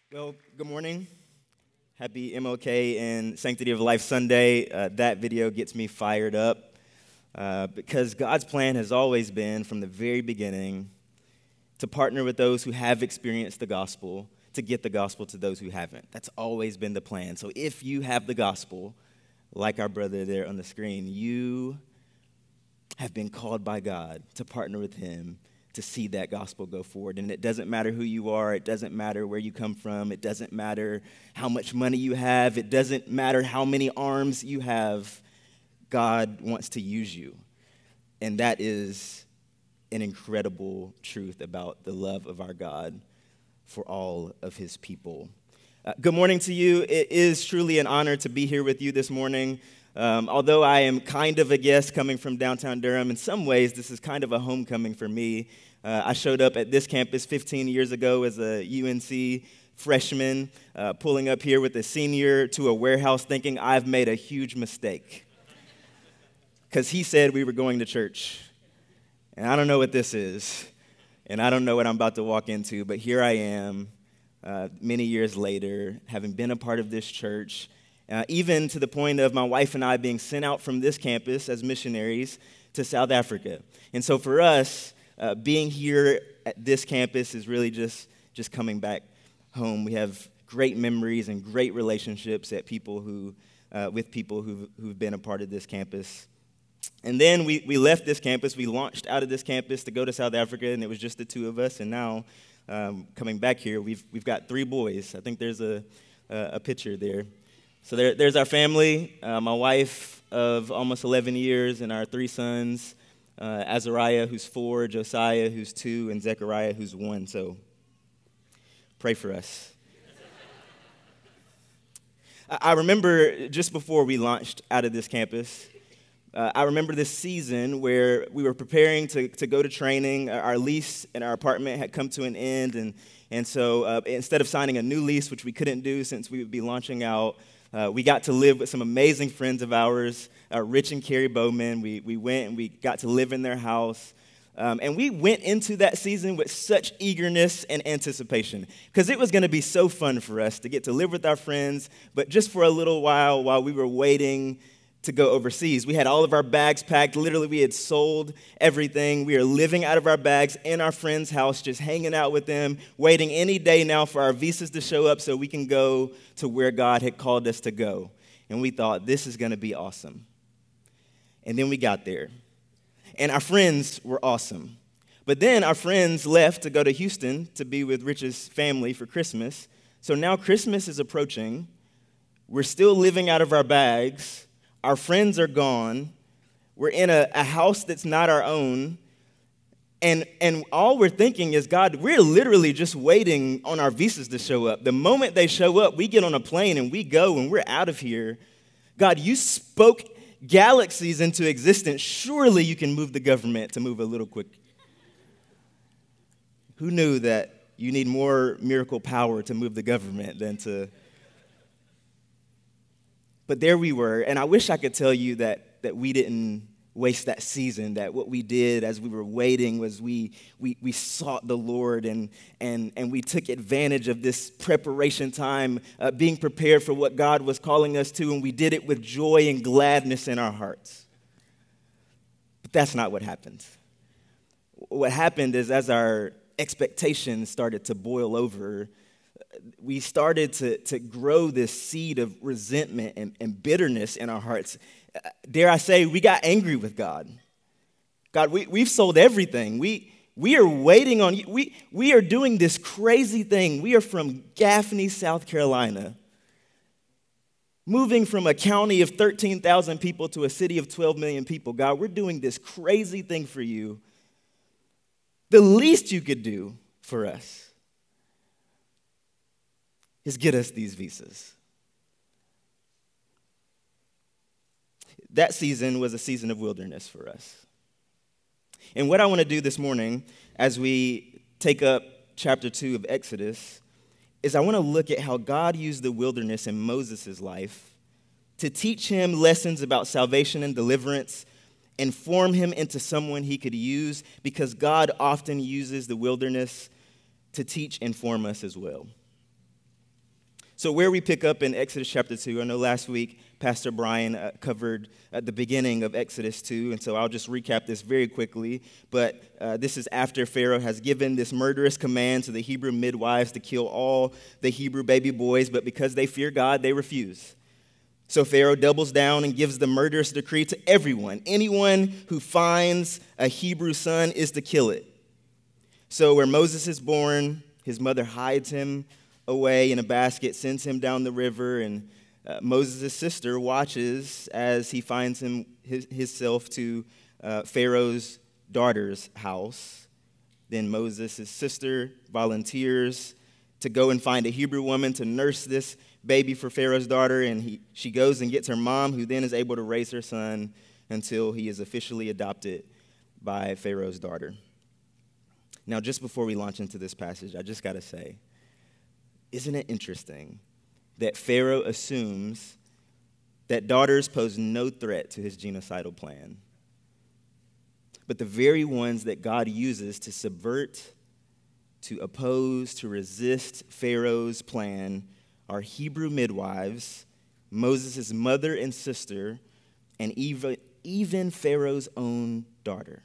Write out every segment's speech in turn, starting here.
Well, good morning. Happy MLK and Sanctity of Life Sunday. That video gets me fired up because God's plan has always been, from the very beginning, to partner with those who have experienced the gospel to get the gospel to those who haven't. That's always been the plan. So if you have the gospel, like our brother there on the screen, you have been called by God to partner with him to see that gospel go forward. And it doesn't matter who you are. It doesn't matter where you come from. It doesn't matter how much money you have. It doesn't matter how many arms you have. God wants to use you. And that is an incredible truth about the love of our God for all of his people. Good morning to you. It is truly an honor to be here with you this morning. Although I am kind of a guest coming from downtown Durham, in some ways this is kind of a homecoming for me. I showed up at this campus 15 years ago as a UNC freshman, pulling up here with a senior to a warehouse thinking I've made a huge mistake. Because he said we were going to church. And I don't know what this is, and I don't know what I'm about to walk into, but here I am, many years later, having been a part of this church, even to the point of my wife and I being sent out from this campus as missionaries to South Africa. And so for us, being here at this campus is really just coming back home. We have great memories and great relationships with people who've been a part of this campus. And then we left this campus. We launched out of this campus to go to South Africa, and it was just the two of us. And now, coming back here, we've got 3 boys. I think there's a picture there. So there's our family, my wife of almost 11 years, and our 3 sons, Azariah, who's 4, Josiah, who's 2, and Zechariah, who's 1. So pray for us. I remember just before we launched out of this campus, I remember this season where we were preparing to go to training. Our lease in our apartment had come to an end, and so instead of signing a new lease, which we couldn't do since we would be launching out, we got to live with some amazing friends of ours, Rich and Carrie Bowman. We went and we got to live in their house. And we went into that season with such eagerness and anticipation because it was going to be so fun for us to get to live with our friends, but just for a little while we were waiting to go overseas. We had all of our bags packed. Literally, we had sold everything. We are living out of our bags in our friend's house, just hanging out with them, waiting any day now for our visas to show up so we can go to where God had called us to go. And we thought, this is going to be awesome. And then we got there. And our friends were awesome. But then our friends left to go to Houston to be with Rich's family for Christmas. So now Christmas is approaching. We're still living out of our bags. Our friends are gone. We're in a house that's not our own. And all we're thinking is, God, we're literally just waiting on our visas to show up. The moment they show up, we get on a plane and we go and we're out of here. God, you spoke galaxies into existence. Surely you can move the government to move a little quick. Who knew that you need more miracle power to move the government than to... But there we were, and I wish I could tell you that we didn't waste that season, that what we did as we were waiting was we sought the Lord and we took advantage of this preparation time, being prepared for what God was calling us to, and we did it with joy and gladness in our hearts. But that's not what happened. What happened is as our expectations started to boil over, we started to grow this seed of resentment and bitterness in our hearts. Dare I say, we got angry with God. God, we've sold everything. We are waiting on you. We are doing this crazy thing. We are from Gaffney, South Carolina, moving from a county of 13,000 people to a city of 12 million people. God, we're doing this crazy thing for you. The least you could do for us is get us these visas. That season was a season of wilderness for us. And what I want to do this morning as we take up chapter 2 of Exodus is I want to look at how God used the wilderness in Moses' life to teach him lessons about salvation and deliverance and form him into someone he could use, because God often uses the wilderness to teach and form us as well. So where we pick up in Exodus chapter 2, I know last week Pastor Brian covered at the beginning of Exodus 2, and so I'll just recap this very quickly. But this is after Pharaoh has given this murderous command to the Hebrew midwives to kill all the Hebrew baby boys, but because they fear God, they refuse. So Pharaoh doubles down and gives the murderous decree to everyone. Anyone who finds a Hebrew son is to kill it. So where Moses is born, his mother hides him away in a basket, sends him down the river, and Moses' sister watches as he finds himself to Pharaoh's daughter's house. Then Moses' sister volunteers to go and find a Hebrew woman to nurse this baby for Pharaoh's daughter, and she goes and gets her mom, who then is able to raise her son until he is officially adopted by Pharaoh's daughter. Now, just before we launch into this passage, I just got to say, isn't it interesting that Pharaoh assumes that daughters pose no threat to his genocidal plan, but the very ones that God uses to subvert, to oppose, to resist Pharaoh's plan are Hebrew midwives, Moses' mother and sister, and even Pharaoh's own daughter.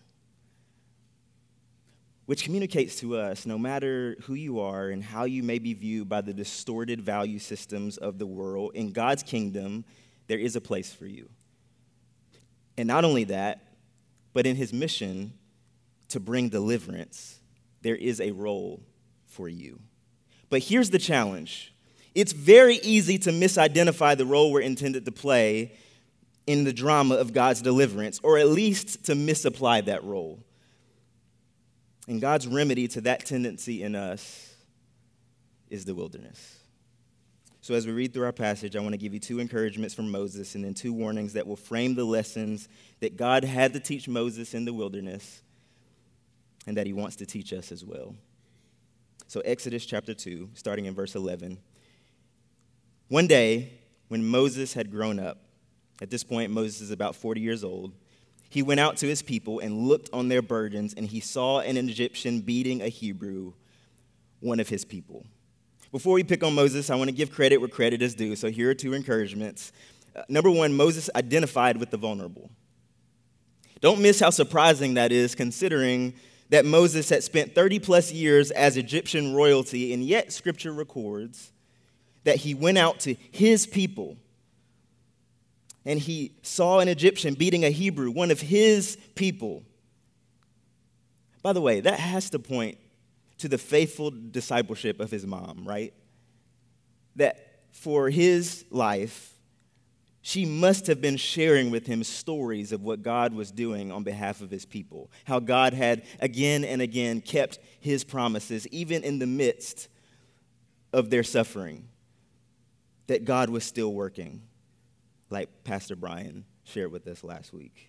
Which communicates to us, no matter who you are and how you may be viewed by the distorted value systems of the world, in God's kingdom, there is a place for you. And not only that, but in his mission to bring deliverance, there is a role for you. But here's the challenge. It's very easy to misidentify the role we're intended to play in the drama of God's deliverance, or at least to misapply that role. And God's remedy to that tendency in us is the wilderness. So as we read through our passage, I want to give you 2 encouragements from Moses and then 2 warnings that will frame the lessons that God had to teach Moses in the wilderness and that he wants to teach us as well. So Exodus chapter 2, starting in verse 11. One day, when Moses had grown up, at this point Moses is about 40 years old, he went out to his people and looked on their burdens, and he saw an Egyptian beating a Hebrew, one of his people. Before we pick on Moses, I want to give credit where credit is due. So here are 2 encouragements. Number 1, Moses identified with the vulnerable. Don't miss how surprising that is, considering that Moses had spent 30 plus years as Egyptian royalty, and yet Scripture records that he went out to his people and he saw an Egyptian beating a Hebrew, one of his people. By the way, that has to point to the faithful discipleship of his mom, right? That for his life, she must have been sharing with him stories of what God was doing on behalf of his people, how God had again and again kept his promises, even in the midst of their suffering, that God was still working, like Pastor Brian shared with us last week.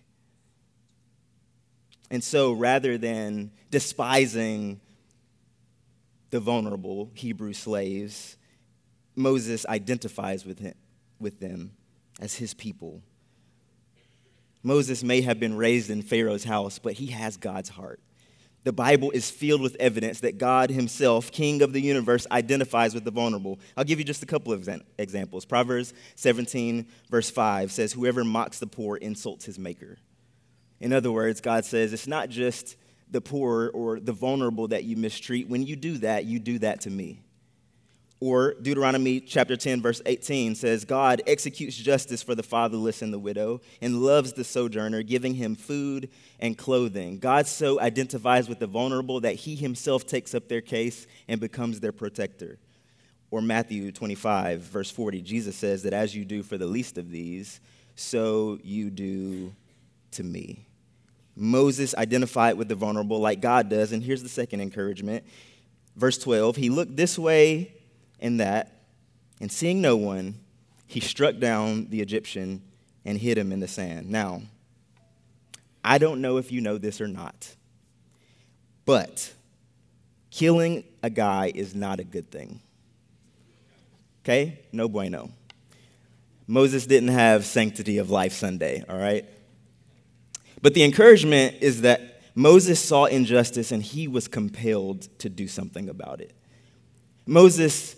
And so rather than despising the vulnerable Hebrew slaves, Moses identifies with them as his people. Moses may have been raised in Pharaoh's house, but he has God's heart. The Bible is filled with evidence that God himself, King of the universe, identifies with the vulnerable. I'll give you just a couple of examples. Proverbs 17, verse 5 says, "Whoever mocks the poor insults his maker." In other words, God says, it's not just the poor or the vulnerable that you mistreat. When you do that to me. Or Deuteronomy chapter 10, verse 18 says, God executes justice for the fatherless and the widow and loves the sojourner, giving him food and clothing. God so identifies with the vulnerable that he himself takes up their case and becomes their protector. Or Matthew 25, verse 40, Jesus says that as you do for the least of these, so you do to me. Moses identified with the vulnerable like God does, and here's the second encouragement. Verse 12, he looked this way and that, and seeing no one, he struck down the Egyptian and hid him in the sand. Now, I don't know if you know this or not, but killing a guy is not a good thing. Okay? No bueno. Moses didn't have Sanctity of Life Sunday, all right? But the encouragement is that Moses saw injustice and he was compelled to do something about it. Moses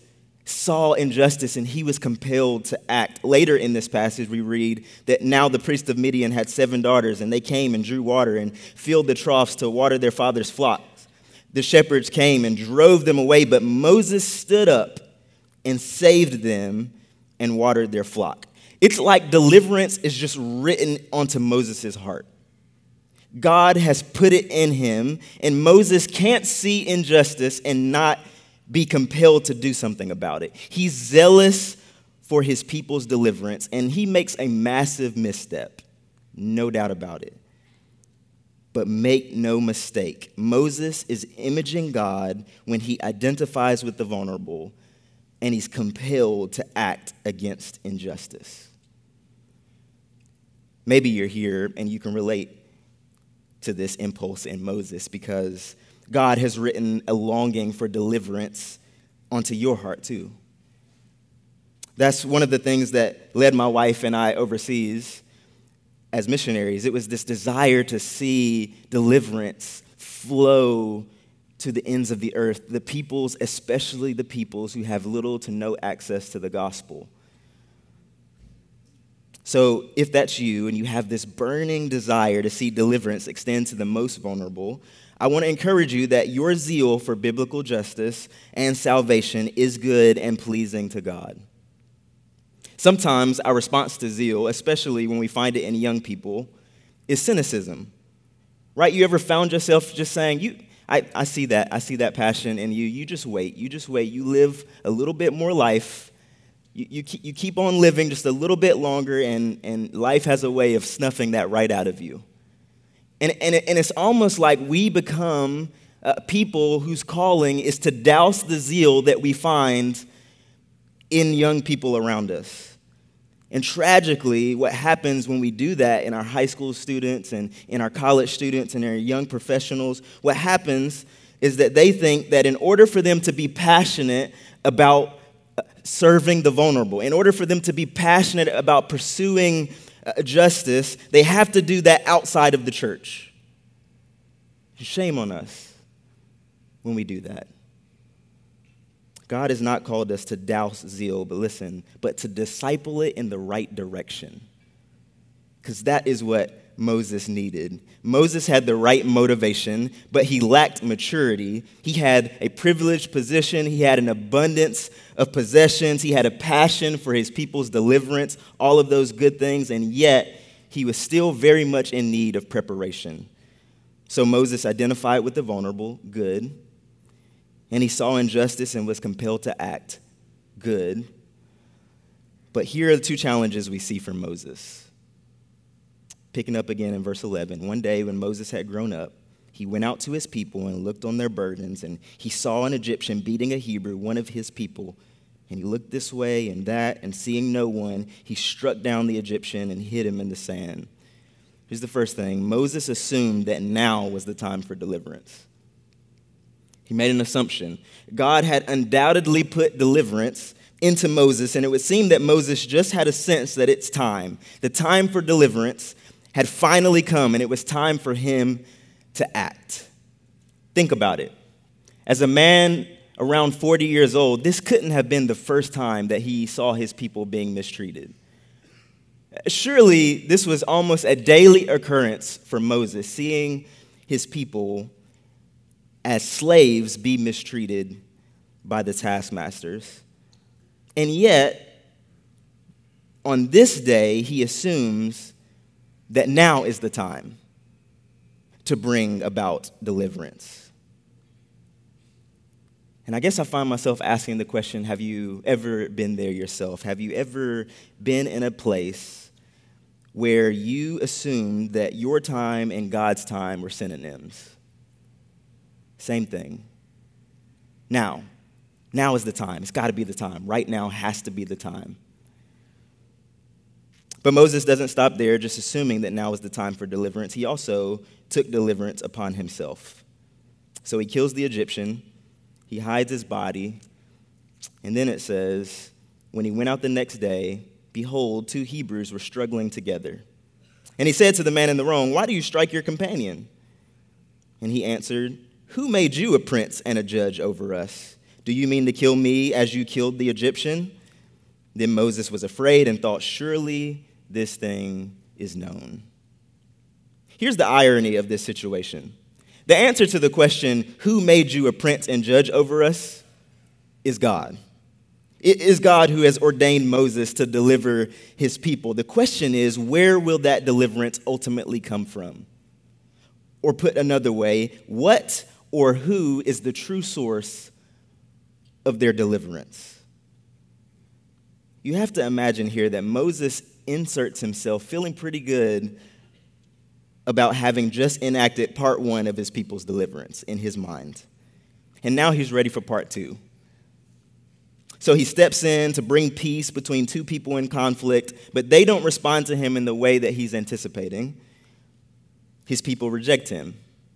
saw injustice and he was compelled to act. Later in this passage, we read that now the priest of Midian had 7 daughters, and they came and drew water and filled the troughs to water their father's flocks. The shepherds came and drove them away, but Moses stood up and saved them and watered their flock. It's like deliverance is just written onto Moses' heart. God has put it in him, and Moses can't see injustice and not be compelled to do something about it. He's zealous for his people's deliverance, and he makes a massive misstep, no doubt about it. But make no mistake, Moses is imaging God when he identifies with the vulnerable, and he's compelled to act against injustice. Maybe you're here and you can relate to this impulse in Moses because God has written a longing for deliverance onto your heart too. That's one of the things that led my wife and I overseas as missionaries. It was this desire to see deliverance flow to the ends of the earth, the peoples, especially the peoples who have little to no access to the gospel. So if that's you and you have this burning desire to see deliverance extend to the most vulnerable, I want to encourage you that your zeal for biblical justice and salvation is good and pleasing to God. Sometimes our response to zeal, especially when we find it in young people, is cynicism. Right? You ever found yourself just saying, I see that passion in you. You just wait. You live a little bit more life. You keep on living just a little bit longer, and life has a way of snuffing that right out of you. And it's almost like we become people whose calling is to douse the zeal that we find in young people around us. And tragically, what happens when we do that in our high school students and in our college students and our young professionals, what happens is that they think that in order for them to be passionate about serving the vulnerable, in order for them to be passionate about pursuing justice, they have to do that outside of the church. Shame on us when we do that. God has not called us to douse zeal, but to disciple it in the right direction. Because that is what Moses needed. Moses had the right motivation, but he lacked maturity. He had a privileged position. He had an abundance of possessions. He had a passion for his people's deliverance, all of those good things, and yet he was still very much in need of preparation. So Moses identified with the vulnerable, good, and he saw injustice and was compelled to act, good. But here are the 2 challenges we see from Moses. Picking up again in verse 11, one day when Moses had grown up, he went out to his people and looked on their burdens, and he saw an Egyptian beating a Hebrew, one of his people. And he looked this way and that, and seeing no one, he struck down the Egyptian and hid him in the sand. Here's the first thing. Moses assumed that now was the time for deliverance. He made an assumption. God had undoubtedly put deliverance into Moses, and it would seem that Moses just had a sense that it's time. The time for deliverance had finally come, and it was time for him to act. Think about it. As a man around 40 years old, this couldn't have been the first time that he saw his people being mistreated. Surely this was almost a daily occurrence for Moses, seeing his people as slaves be mistreated by the taskmasters. And yet, on this day, he assumes that now is the time to bring about deliverance. And I guess I find myself asking the question, have you ever been there yourself? Have you ever been in a place where you assumed that your time and God's time were synonyms? Same thing. Now is the time. It's got to be the time. Right now has to be the time. But Moses doesn't stop there, just assuming that now is the time for deliverance. He also took deliverance upon himself. So he kills the Egyptian, he hides his body, and then it says, when he went out the next day, behold, 2 Hebrews were struggling together. And he said to the man in the wrong, why do you strike your companion? And he answered, who made you a prince and a judge over us? Do you mean to kill me as you killed the Egyptian?" Then Moses was afraid and thought, "Surely this thing is known." Here's the irony of this situation. The answer to the question, "Who made you a prince and judge over us?" is God. It is God who has ordained Moses to deliver his people. The question is, where will that deliverance ultimately come from? Or put another way, what or who is the true source of their deliverance? You have to imagine here that Moses inserts himself feeling pretty good about having just enacted part one of his people's deliverance in his mind. And now he's ready for part two. So he steps in to bring peace between two people in conflict, but they don't respond to him in the way that he's anticipating. His people reject him.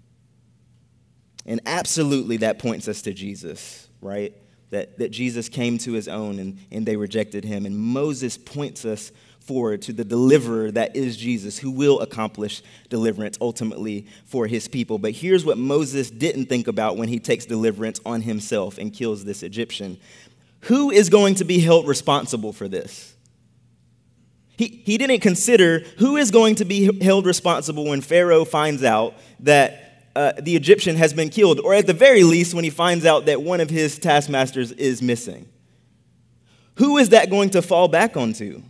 And absolutely that points us to Jesus, right? That Jesus came to his own and they rejected him. And Moses points us forward to the deliverer that is Jesus, who will accomplish deliverance ultimately for his people. But here's what Moses didn't think about when he takes deliverance on himself and kills this Egyptian. Who is going to be held responsible for this? He didn't consider who is going to be held responsible when Pharaoh finds out that the Egyptian has been killed, or at the very least, when he finds out that one of his taskmasters is missing. Who is that going to fall back onto?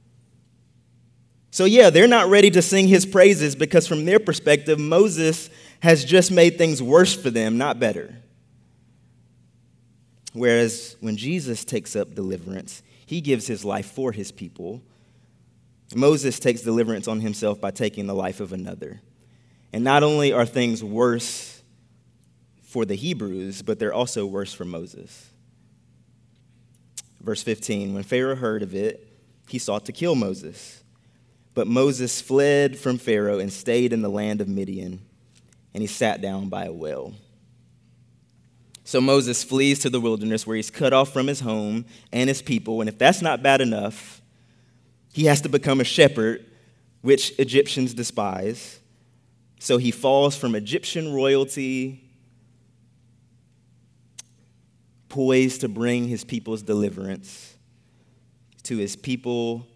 So yeah, they're not ready to sing his praises because from their perspective, Moses has just made things worse for them, not better. Whereas when Jesus takes up deliverance, he gives his life for his people. Moses takes deliverance on himself by taking the life of another. And not only are things worse for the Hebrews, but they're also worse for Moses. Verse 15, when Pharaoh heard of it, he sought to kill Moses. But Moses fled from Pharaoh and stayed in the land of Midian, and he sat down by a well. So Moses flees to the wilderness where he's cut off from his home and his people. And if that's not bad enough, he has to become a shepherd, which Egyptians despise. So he falls from Egyptian royalty, poised to bring his people's deliverance, to his people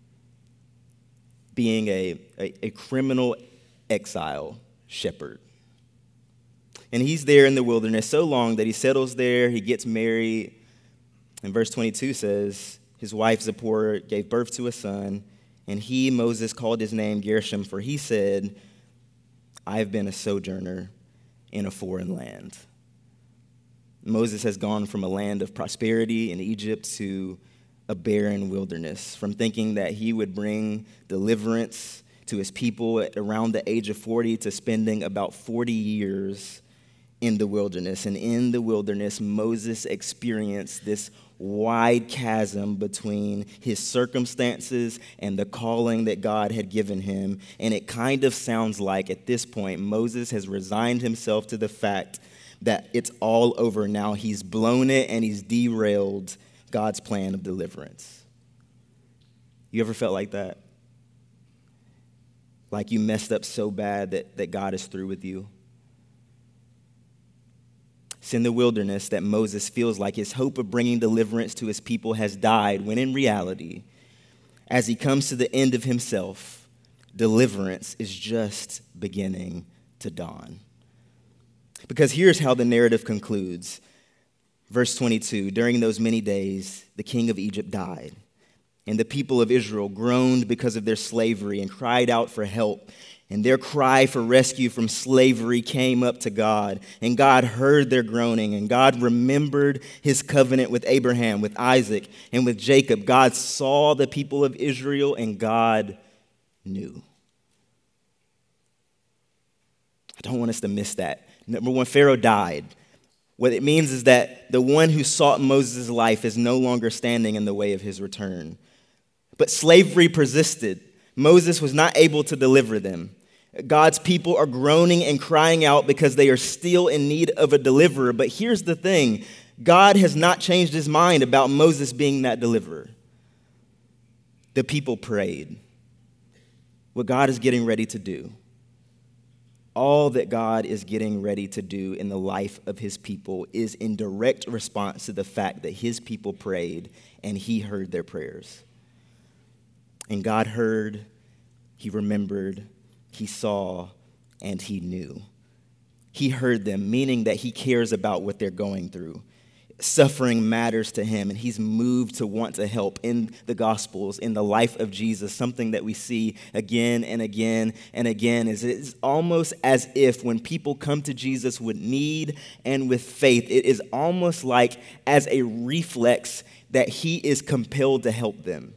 being a criminal exile shepherd. And he's there in the wilderness so long that he settles there, he gets married. And verse 22 says, his wife Zipporah gave birth to a son, and he, Moses, called his name Gershom, for he said, "I have been a sojourner in a foreign land." Moses has gone from a land of prosperity in Egypt to a barren wilderness, from thinking that he would bring deliverance to his people at around the age of 40 to spending about 40 years in the wilderness. And in the wilderness, Moses experienced this wide chasm between his circumstances and the calling that God had given him. And it kind of sounds like at this point, Moses has resigned himself to the fact that it's all over now. He's blown it and he's derailed God's plan of deliverance. You ever felt like that? Like you messed up so bad that God is through with you? It's in the wilderness that Moses feels like his hope of bringing deliverance to his people has died, when in reality, as he comes to the end of himself, deliverance is just beginning to dawn. Because here's how the narrative concludes. Verse 22, during those many days, the king of Egypt died, and the people of Israel groaned because of their slavery and cried out for help. And their cry for rescue from slavery came up to God, and God heard their groaning, and God remembered his covenant with Abraham, with Isaac, and with Jacob. God saw the people of Israel, and God knew. I don't want us to miss that. Number one, Pharaoh died. What it means is that the one who sought Moses' life is no longer standing in the way of his return. But slavery persisted. Moses was not able to deliver them. God's people are groaning and crying out because they are still in need of a deliverer. But here's the thing. God has not changed his mind about Moses being that deliverer. The people prayed. What God is getting ready to do, all that God is getting ready to do in the life of his people is in direct response to the fact that his people prayed and he heard their prayers. And God heard, he remembered, he saw, and he knew. He heard them, meaning that he cares about what they're going through. Suffering matters to him, and he's moved to want to help in the Gospels, in the life of Jesus. Something that we see again and again and again is it's almost as if when people come to Jesus with need and with faith, it is almost like as a reflex that he is compelled to help them.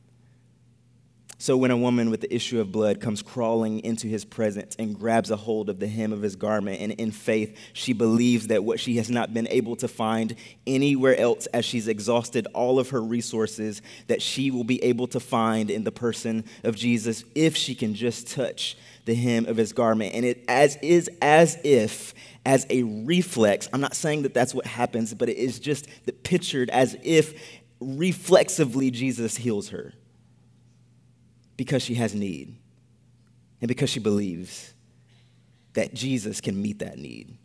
So when a woman with the issue of blood comes crawling into his presence and grabs a hold of the hem of his garment, and in faith, she believes that what she has not been able to find anywhere else as she's exhausted all of her resources, that she will be able to find in the person of Jesus if she can just touch the hem of his garment. And it is as if, as a reflex, I'm not saying that that's what happens, but it is just pictured as if reflexively Jesus heals her. Because she has need, and because she believes that Jesus can meet that need.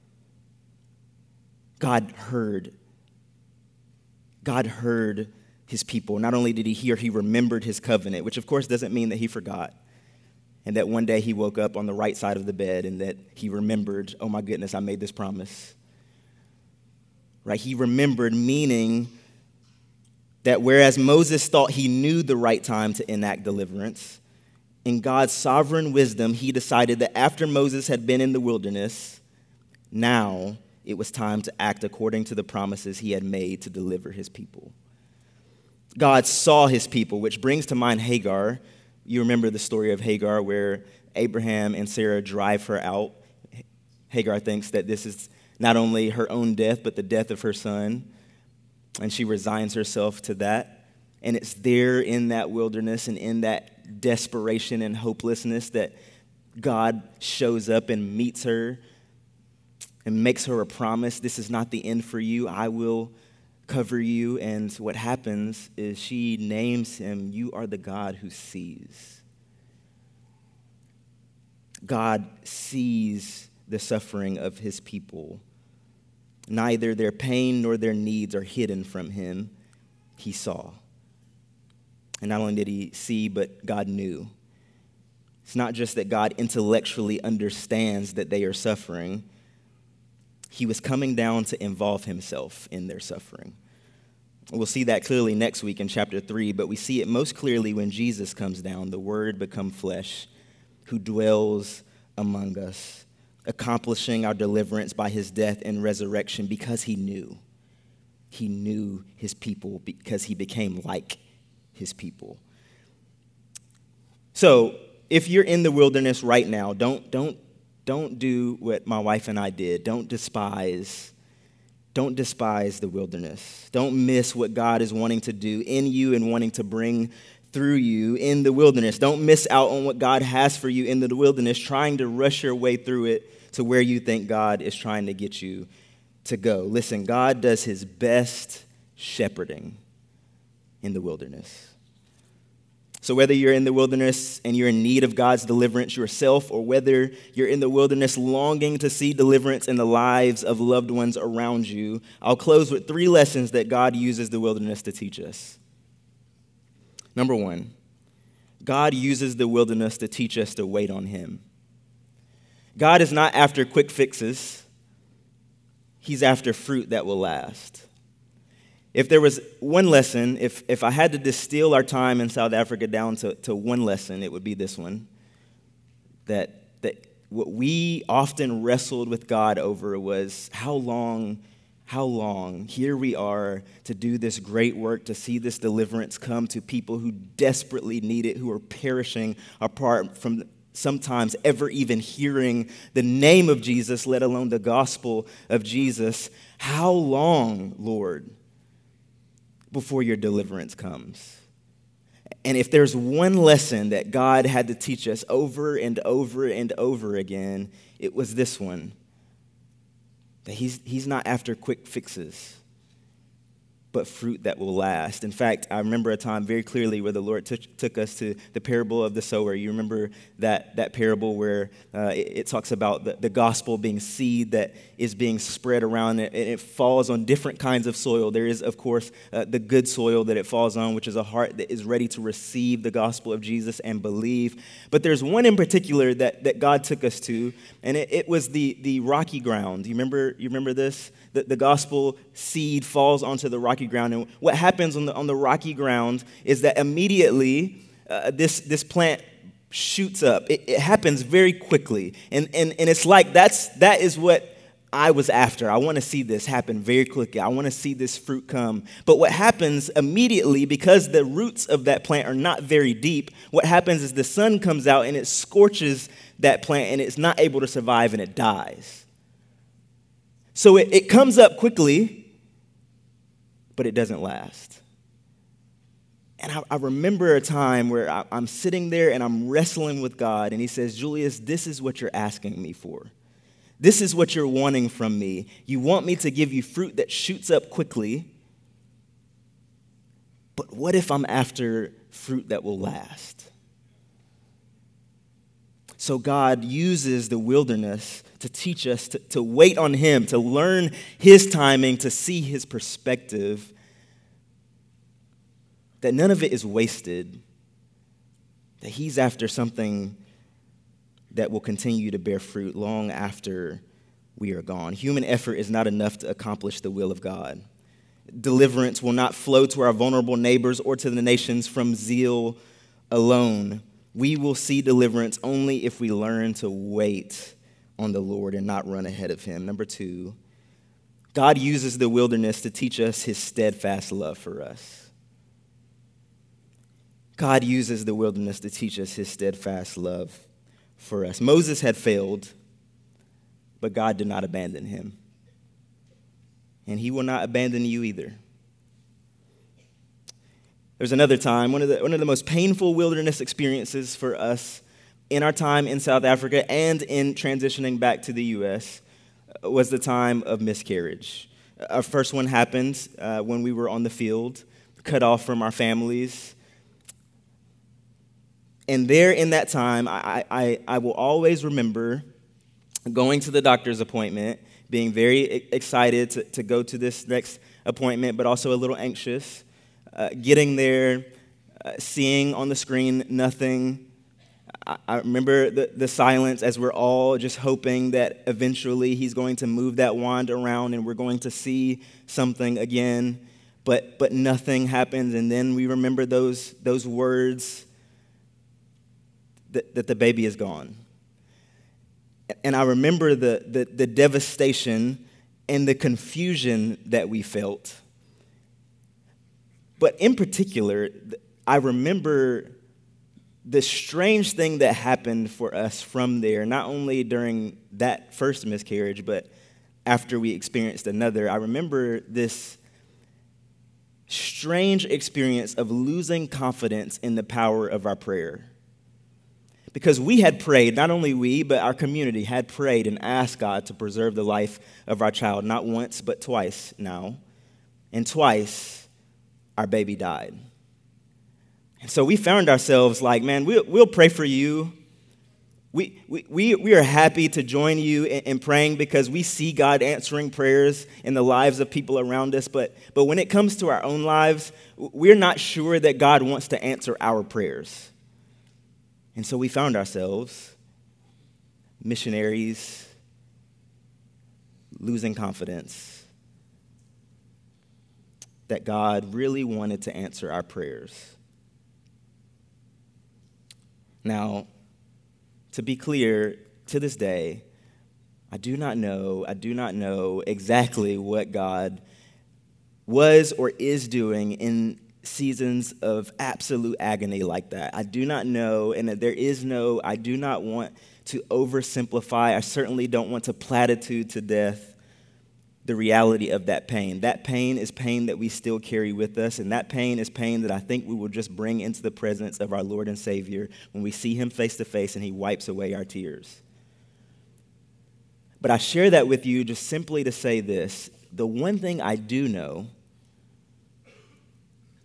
God heard his people. Not only did he hear, he remembered his covenant, which of course doesn't mean that he forgot, and that one day he woke up on the right side of the bed and that he remembered, oh my goodness, I made this promise. Right? He remembered, meaning that whereas Moses thought he knew the right time to enact deliverance, in God's sovereign wisdom, he decided that after Moses had been in the wilderness, now it was time to act according to the promises he had made to deliver his people. God saw his people, which brings to mind Hagar. You remember the story of Hagar where Abraham and Sarah drive her out. Hagar thinks that this is not only her own death, but the death of her son. And she resigns herself to that. And it's there in that wilderness and in that desperation and hopelessness that God shows up and meets her and makes her a promise. This is not the end for you. I will cover you. And what happens is she names him, you are the God who sees. God sees the suffering of his people. Neither their pain nor their needs are hidden from him. He saw. And not only did he see, but God knew. It's not just that God intellectually understands that they are suffering. He was coming down to involve himself in their suffering. We'll see that clearly next week in chapter 3, but we see it most clearly when Jesus comes down, the Word become flesh, who dwells among us, accomplishing our deliverance by his death and resurrection because he knew. He knew his people because he became like his people. So if you're in the wilderness right now, don't do what my wife and I did. Don't despise the wilderness. Don't miss what God is wanting to do in you and wanting to bring through you in the wilderness. Don't miss out on what God has for you in the wilderness, trying to rush your way through it to where you think God is trying to get you to go. Listen, God does his best shepherding in the wilderness. So whether you're in the wilderness and you're in need of God's deliverance yourself, or whether you're in the wilderness longing to see deliverance in the lives of loved ones around you, I'll close with 3 lessons that God uses the wilderness to teach us. Number 1, God uses the wilderness to teach us to wait on him. God is not after quick fixes. He's after fruit that will last. If there was one lesson, if I had to distill our time in South Africa down to one lesson, it would be this one. That what we often wrestled with God over was how long here we are to do this great work, to see this deliverance come to people who desperately need it, who are perishing apart from sometimes ever even hearing the name of Jesus, let alone the gospel of Jesus. How long, Lord, before your deliverance comes? And if there's one lesson that God had to teach us over and over and over again, it was this one. That he's not after quick fixes, but fruit that will last. In fact, I remember a time very clearly where the Lord took us to the parable of the sower. You remember that parable where it talks about the gospel being seed that is being spread around, and it falls on different kinds of soil. There is, of course, the good soil that it falls on, which is a heart that is ready to receive the gospel of Jesus and believe. But there's one in particular that God took us to, and it was the rocky ground. You remember this? The gospel seed falls onto the rocky ground, and what happens on the rocky ground is that immediately this plant shoots up. It happens very quickly, and it's like that is what I was after. I want to see this happen very quickly. I want to see this fruit come. But what happens immediately, because the roots of that plant are not very deep, what happens is the sun comes out and it scorches that plant, and it's not able to survive, and it dies. So it comes up quickly, but it doesn't last. And I remember a time where I'm sitting there and I'm wrestling with God, and he says, Julius, this is what you're asking me for. This is what you're wanting from me. You want me to give you fruit that shoots up quickly, but what if I'm after fruit that will last? So God uses the wilderness to teach us to wait on him, to learn his timing, to see his perspective, that none of it is wasted, that he's after something that will continue to bear fruit long after we are gone. Human effort is not enough to accomplish the will of God. Deliverance will not flow to our vulnerable neighbors or to the nations from zeal alone. We will see deliverance only if we learn to wait on the Lord and not run ahead of him. Number 2, God uses the wilderness to teach us his steadfast love for us. God uses the wilderness to teach us his steadfast love for us. Moses had failed, but God did not abandon him. And he will not abandon you either. There's another time, one of the most painful wilderness experiences for us in our time in South Africa and in transitioning back to the U.S. was the time of miscarriage. Our first one happened when we were on the field, cut off from our families. And there in that time, I will always remember going to the doctor's appointment, being very excited to go to this next appointment, but also a little anxious. Getting there, seeing on the screen nothing. I remember the silence as we're all just hoping that eventually he's going to move that wand around and we're going to see something again, but nothing happens. And then we remember those words that the baby is gone. And I remember the devastation and the confusion that we felt. But in particular, I remember the strange thing that happened for us from there, not only during that first miscarriage, but after we experienced another. I remember this strange experience of losing confidence in the power of our prayer. Because we had prayed, not only we, but our community had prayed and asked God to preserve the life of our child, not once, but twice now. And twice, our baby died. And so we found ourselves like, man, we'll pray for you. We are happy to join you in praying because we see God answering prayers in the lives of people around us. But when it comes to our own lives, we're not sure that God wants to answer our prayers. And so we found ourselves missionaries, losing confidence that God really wanted to answer our prayers. Now, to be clear, to this day, I do not know exactly what God was or is doing in seasons of absolute agony like that. I do not know, and I do not want to oversimplify. I certainly don't want to platitude to death the reality of that pain. That pain is pain that we still carry with us, and that pain is pain that I think we will just bring into the presence of our Lord and Savior when we see him face to face and he wipes away our tears. But I share that with you just simply to say this. The one thing I do know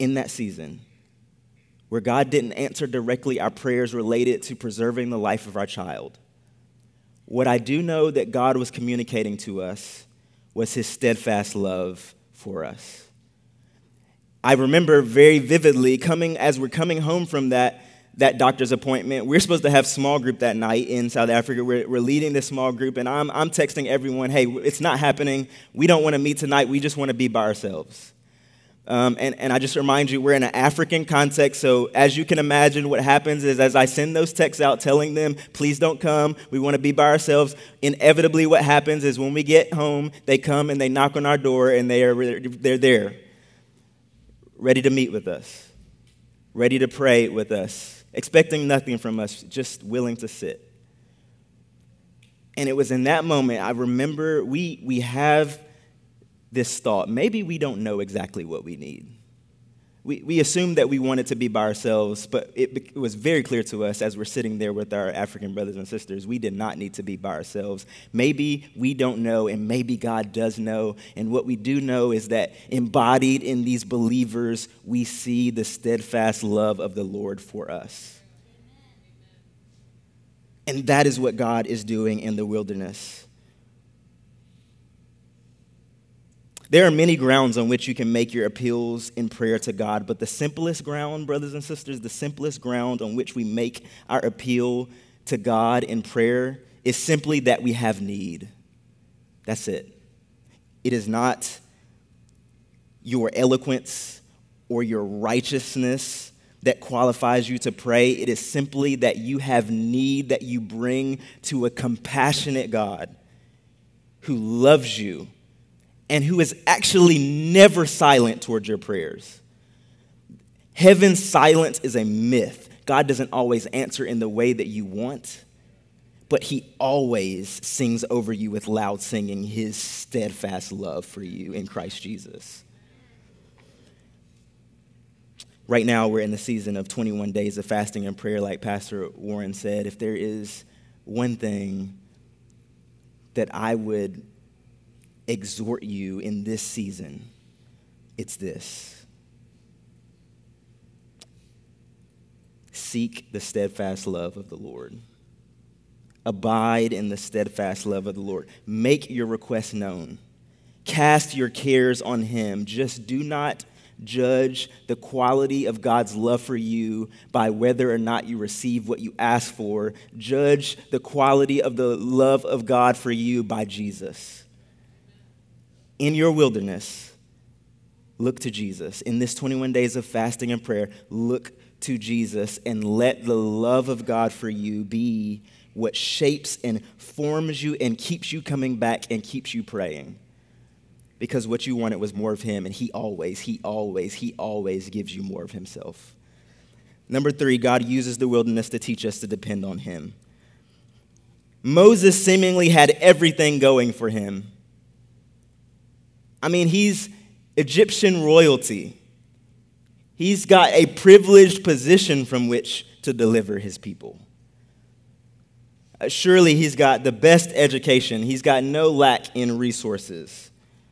in that season where God didn't answer directly our prayers related to preserving the life of our child, what I do know that God was communicating to us was his steadfast love for us. I remember very vividly as we're coming home from that doctor's appointment. We're supposed to have small group that night in South Africa. We're leading this small group, and I'm texting everyone, hey, it's not happening. We don't want to meet tonight. We just want to be by ourselves. And I just remind you, we're in an African context, so as you can imagine, what happens is as I send those texts out telling them, please don't come, we want to be by ourselves, inevitably what happens is when we get home, they come and they knock on our door, and they're there, ready to meet with us, ready to pray with us, expecting nothing from us, just willing to sit. And it was in that moment, I remember we have this thought, maybe we don't know exactly what we need. We assumed that we wanted to be by ourselves, but it was very clear to us as we're sitting there with our African brothers and sisters, we did not need to be by ourselves. Maybe we don't know, and maybe God does know. And what we do know is that embodied in these believers, we see the steadfast love of the Lord for us. And that is what God is doing in the wilderness. There are many grounds on which you can make your appeals in prayer to God, but the simplest ground, brothers and sisters, the simplest ground on which we make our appeal to God in prayer is simply that we have need. That's it. It is not your eloquence or your righteousness that qualifies you to pray. It is simply that you have need that you bring to a compassionate God who loves you and who is actually never silent towards your prayers. Heaven's silence is a myth. God doesn't always answer in the way that you want, but he always sings over you with loud singing his steadfast love for you in Christ Jesus. Right now, we're in the season of 21 days of fasting and prayer, like Pastor Warren said. If there is one thing that I would exhort you in this season, it's this: seek the steadfast love of the Lord. Abide in the steadfast love of the Lord. Make your requests known. Cast your cares on him. Just do not judge the quality of God's love for you by whether or not you receive what you ask for. Judge the quality of the love of God for you by Jesus. In your wilderness, look to Jesus. In this 21 days of fasting and prayer, look to Jesus and let the love of God for you be what shapes and forms you and keeps you coming back and keeps you praying. Because what you wanted was more of him, and he always gives you more of himself. Number 3, God uses the wilderness to teach us to depend on him. Moses seemingly had everything going for him. I mean, he's Egyptian royalty. He's got a privileged position from which to deliver his people. Surely he's got the best education. He's got no lack in resources.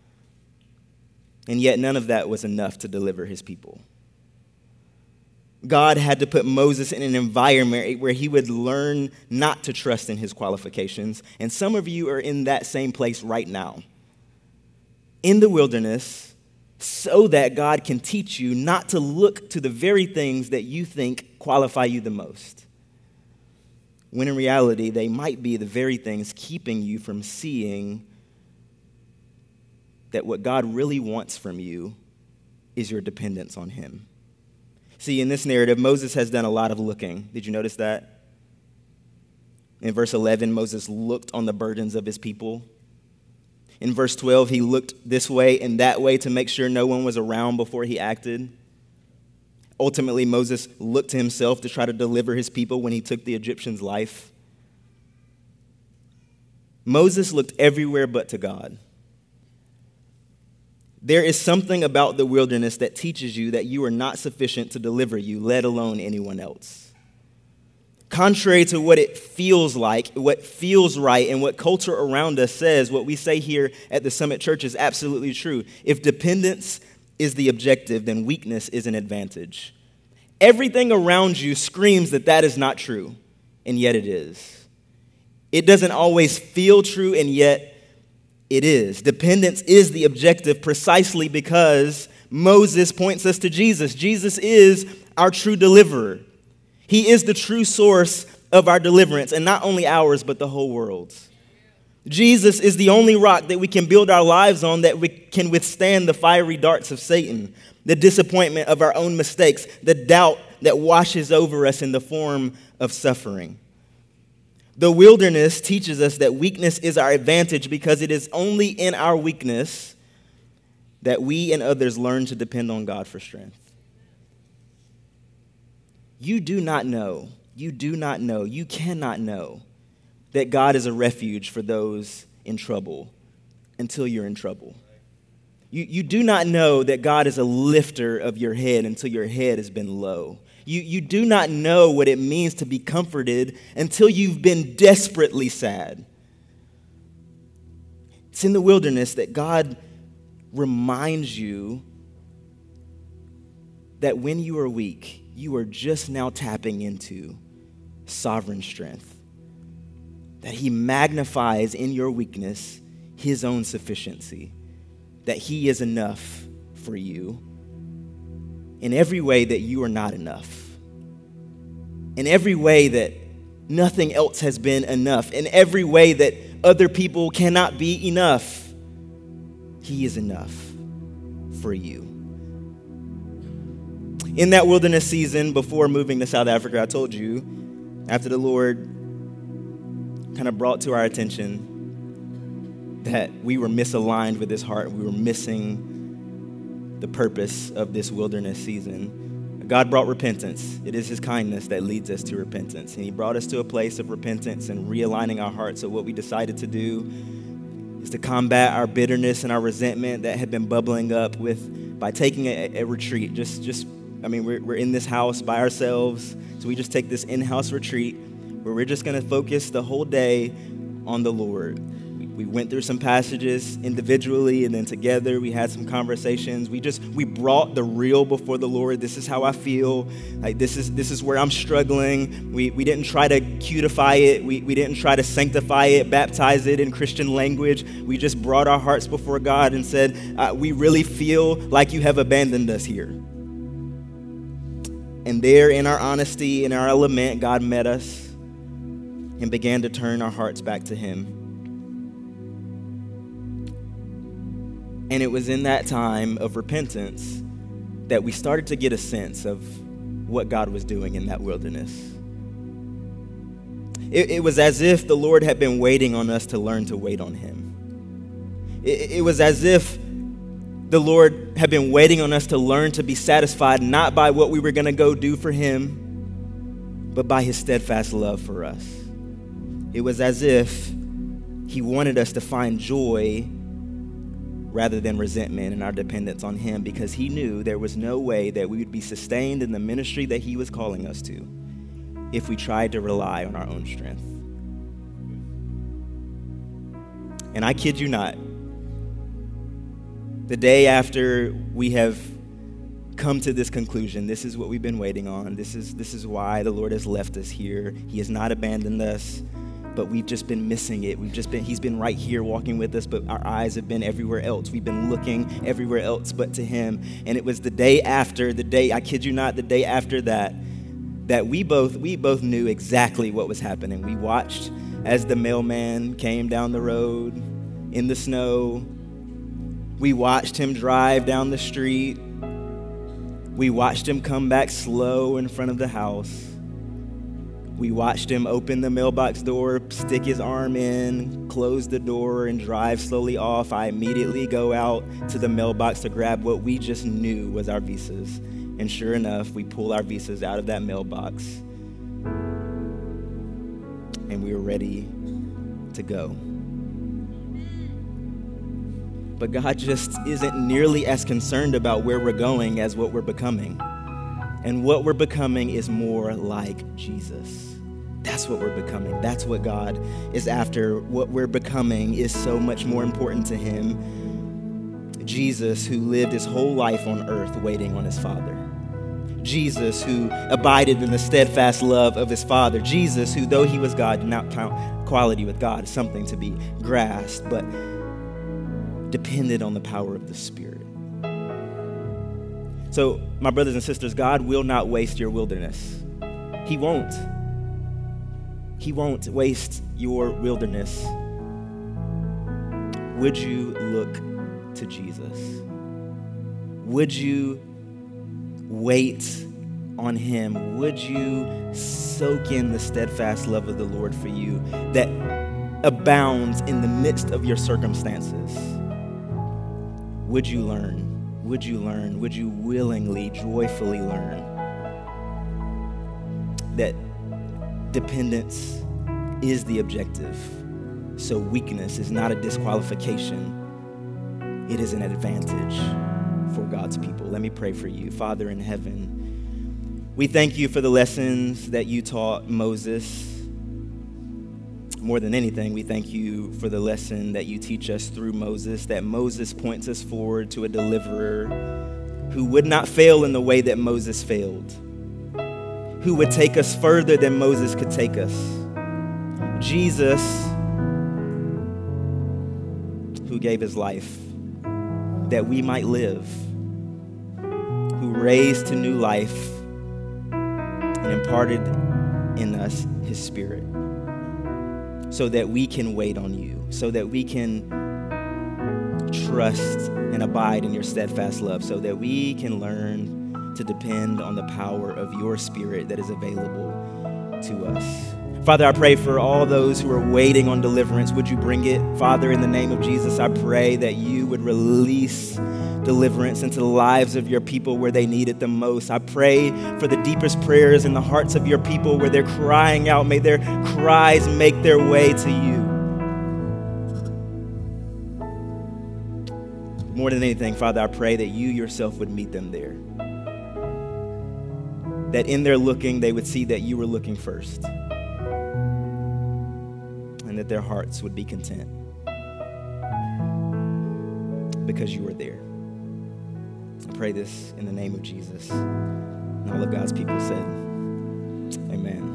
And yet none of that was enough to deliver his people. God had to put Moses in an environment where he would learn not to trust in his qualifications. And some of you are in that same place right now, in the wilderness, so that God can teach you not to look to the very things that you think qualify you the most, when in reality, they might be the very things keeping you from seeing that what God really wants from you is your dependence on him. See, in this narrative, Moses has done a lot of looking. Did you notice that? In verse 11, Moses looked on the burdens of his people. In verse 12, he looked this way and that way to make sure no one was around before he acted. Ultimately, Moses looked to himself to try to deliver his people when he took the Egyptian's life. Moses looked everywhere but to God. There is something about the wilderness that teaches you that you are not sufficient to deliver you, let alone anyone else. Contrary to what it feels like, what feels right, and what culture around us says, what we say here at the Summit Church is absolutely true. If dependence is the objective, then weakness is an advantage. Everything around you screams that that is not true, and yet it is. It doesn't always feel true, and yet it is. Dependence is the objective precisely because Moses points us to Jesus. Jesus is our true deliverer. He is the true source of our deliverance, and not only ours, but the whole world's. Jesus is the only rock that we can build our lives on that we can withstand the fiery darts of Satan, the disappointment of our own mistakes, the doubt that washes over us in the form of suffering. The wilderness teaches us that weakness is our advantage because it is only in our weakness that we and others learn to depend on God for strength. You cannot know that God is a refuge for those in trouble until you're in trouble. You do not know that God is a lifter of your head until your head has been low. You do not know what it means to be comforted until you've been desperately sad. It's in the wilderness that God reminds you that when you are weak, you are just now tapping into sovereign strength. That he magnifies in your weakness his own sufficiency. That he is enough for you in every way that you are not enough. In every way that nothing else has been enough. In every way that other people cannot be enough. He is enough for you. In that wilderness season before moving to South Africa, I told you, after the Lord kind of brought to our attention that we were misaligned with his heart. We were missing the purpose of this wilderness season. God brought repentance. It is his kindness that leads us to repentance. And he brought us to a place of repentance and realigning our hearts. So what we decided to do is to combat our bitterness and our resentment that had been bubbling up by taking a retreat. We're in this house by ourselves. So we just take this in-house retreat where we're just going to focus the whole day on the Lord. We went through some passages individually and then together. We had some conversations. We brought the real before the Lord. This is how I feel. Like this is where I'm struggling. We didn't try to cutify it. We didn't try to sanctify it, baptize it in Christian language. We just brought our hearts before God and said, we really feel like you have abandoned us here. And there in our honesty, in our lament, God met us and began to turn our hearts back to him. And it was in that time of repentance that we started to get a sense of what God was doing in that wilderness. It was as if the Lord had been waiting on us to learn to wait on him. It was as if the Lord had been waiting on us to learn to be satisfied not by what we were going to go do for him, but by his steadfast love for us. It was as if he wanted us to find joy rather than resentment in our dependence on him, because he knew there was no way that we would be sustained in the ministry that he was calling us to if we tried to rely on our own strength. And I kid you not, the day after we have come to this conclusion, this is what we've been waiting on. This is why the Lord has left us here. He has not abandoned us. But we've just been missing it. He's been right here walking with us, but our eyes have been everywhere else. We've been looking everywhere else but to him. And it was the day after that we both knew exactly what was happening. We watched as the mailman came down the road in the snow. We watched him drive down the street. We watched him come back slow in front of the house. We watched him open the mailbox door, stick his arm in, close the door, and drive slowly off. I immediately go out to the mailbox to grab what we just knew was our visas. And sure enough, we pull our visas out of that mailbox. And we were ready to go. But God just isn't nearly as concerned about where we're going as what we're becoming. And what we're becoming is more like Jesus. That's what we're becoming. That's what God is after. What we're becoming is so much more important to him. Jesus, who lived his whole life on earth waiting on his Father. Jesus, who abided in the steadfast love of his Father. Jesus, who, though he was God, did not count equality with God as something to be grasped, but depended on the power of the Spirit. So, my brothers and sisters, God will not waste your wilderness. He won't. He won't waste your wilderness. Would you look to Jesus? Would you wait on him? Would you soak in the steadfast love of the Lord for you that abounds in the midst of your circumstances? Would you learn? Would you learn? Would you willingly, joyfully learn that dependence is the objective? So weakness is not a disqualification. It is an advantage for God's people. Let me pray for you. Father in heaven, we thank you for the lessons that you taught Moses. More than anything, we thank you for the lesson that you teach us through Moses, that Moses points us forward to a deliverer who would not fail in the way that Moses failed, who would take us further than Moses could take us. Jesus, who gave his life that we might live, who raised to new life and imparted in us his Spirit, so that we can wait on you, so that we can trust and abide in your steadfast love, so that we can learn to depend on the power of your Spirit that is available to us. Father, I pray for all those who are waiting on deliverance. Would you bring it? Father, in the name of Jesus, I pray that you would release deliverance into the lives of your people where they need it the most. I pray for the deepest prayers in the hearts of your people where they're crying out. May their cries make their way to you. More than anything, Father, I pray that you yourself would meet them there. That in their looking, they would see that you were looking first. And that their hearts would be content because you were there. I pray this in the name of Jesus. And all of God's people said, amen.